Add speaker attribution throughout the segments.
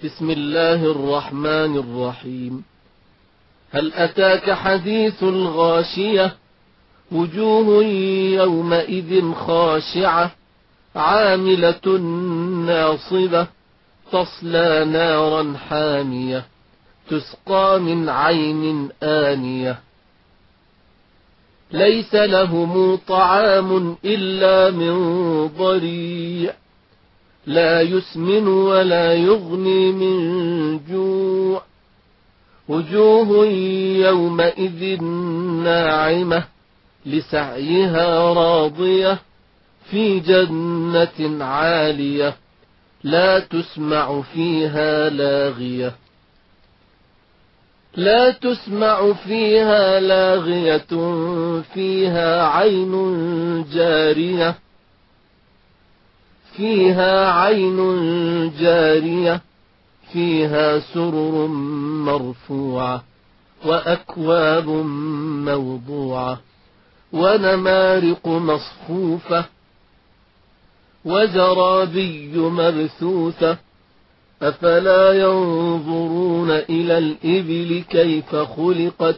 Speaker 1: بسم الله الرحمن الرحيم. هل أتاك حديث الغاشية؟ وجوه يومئذ خاشعة عاملة ناصبة تصلى نارا حامية تسقى من عين آنية ليس لهم طعام إلا من ضريع لا يسمن ولا يغني من جوع وجوه يومئذ ناعمة لسعيها راضية في جنة عالية لا تسمع فيها لاغية فيها عين جارية فيها سرر مرفوعة وأكواب موضوعة ونمارق مصفوفة وزرابي مبثوثة أفلا ينظرون إلى الإبل كيف خلقت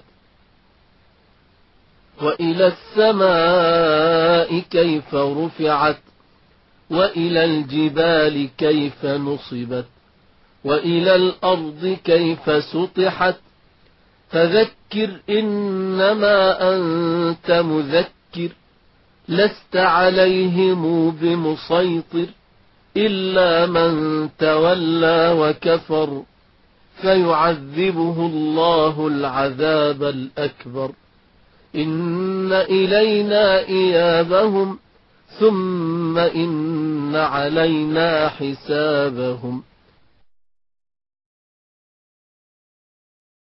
Speaker 1: وإلى السماء كيف رفعت وإلى الجبال كيف نصبت وإلى الأرض كيف سطحت فذكر إنما أنت مذكر لست عليهم بمسيطر إلا من تولى وكفر فيعذبه الله العذاب الأكبر إن إلينا إيابهم ثم إن علينا حسابهم